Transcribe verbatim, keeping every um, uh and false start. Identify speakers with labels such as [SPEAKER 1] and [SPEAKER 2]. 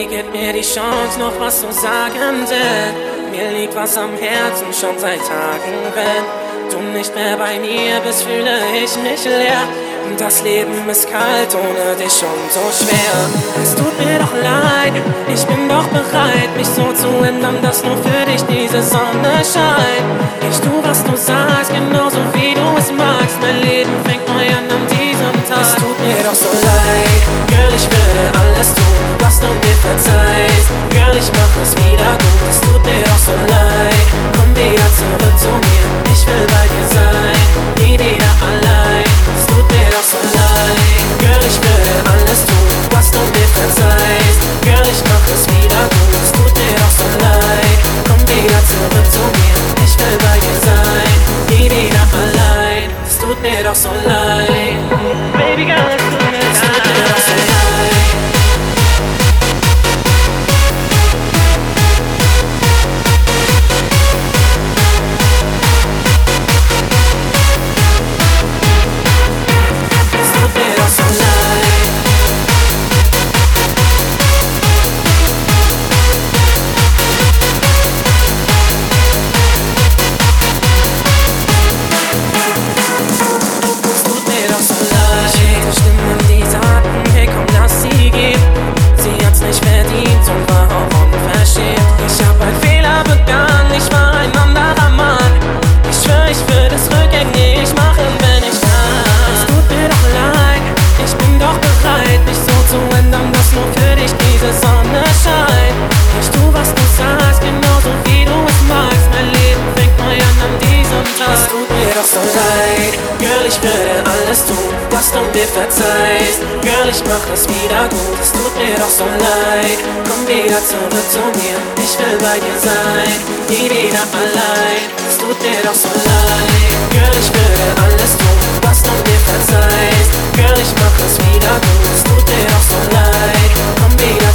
[SPEAKER 1] Baby, gib mir die Chance, noch was zu sagen, denn mir liegt was am Herzen schon seit Tagen. Wenn du nicht mehr bei mir bist, fühle ich mich leer. Und das Leben ist kalt, ohne dich schon so schwer. Es tut mir doch leid, ich bin doch bereit, mich so zu ändern, dass nur für dich diese Sonne scheint. Ich tu, was du sagst, genauso wie du es magst. Mein Leben fängt neu an an diesem Tag. Es tut mir doch so leid, Girl, ich würde alles tun, was du mir verzeihst. Girl, ich mach es wieder gut, es tut mir doch so leid. Komm wieder zurück zu mir, ich will bei dir sein, nie wieder allein. Es tut mir doch so leid, Girl, ich würde alles tun, was du mir verzeihst. Girl, ich mach es wieder gut, es tut mir doch so leid. Komm wieder zurück zu mir, ich will bei dir sein, nie wieder allein. Es tut mir doch so leid, Baby girl, es tut mir, es tut mir doch so leid. Girl, ich würde alles tun, was du mir verzeihst. Girl, ich mach es wieder gut, es tut mir doch so leid. Komm wieder zurück zu mir, ich will bei dir sein, nie wieder allein. Es tut mir doch so leid. Girl, ich würde alles tun, was du mir verzeihst. Girl, ich mach es wieder gut, es tut mir doch so leid. Komm wieder